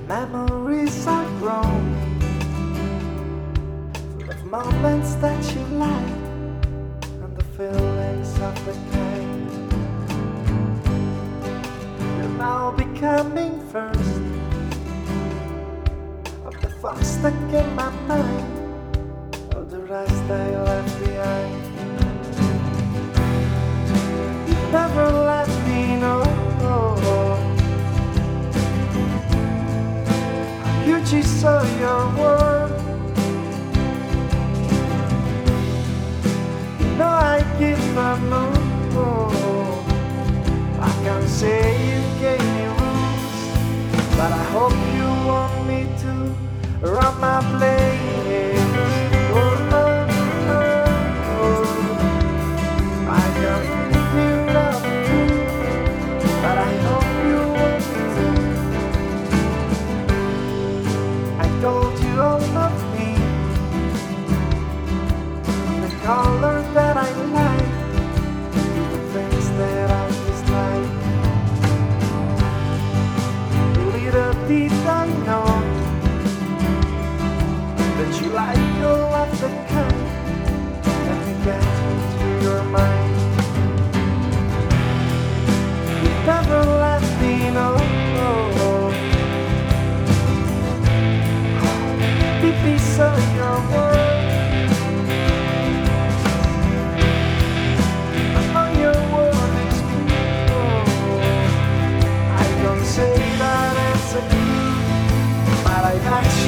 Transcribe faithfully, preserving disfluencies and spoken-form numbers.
Memories are grown, full of moments that you like, and the feelings of the kind. You're now becoming first of the thoughts stuck in my mind, all the rest I left behind. You never let me know huge is all your world. You know I give a move. I can say you gave me rules, but I hope you want me to run my place. Oh, oh, oh, oh. I can give you love too, but I hope you want me to. I told you all of me, the color that I like, the things that I dislike. Little did I know that you like all of the kind that can get into your mind. You never let me know. Piece of your world, among your world is beautiful. I don't say that it's a clue, but I got